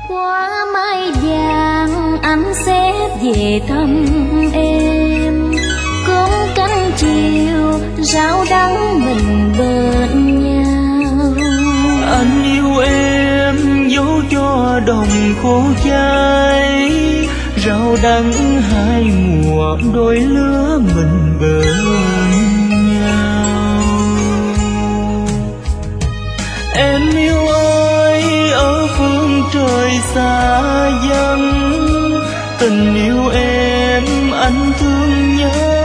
Qua mai vàng anh sẽ về thăm em, cơm canh chiều rau đắng mình bên nhau. Anh yêu em dấu cho đồng khô cháy, rau đắng hai mùa đôi lứa mình bên nhau. Em yêu ơi ở phương trời xa vắng, tình yêu em anh thương nhớ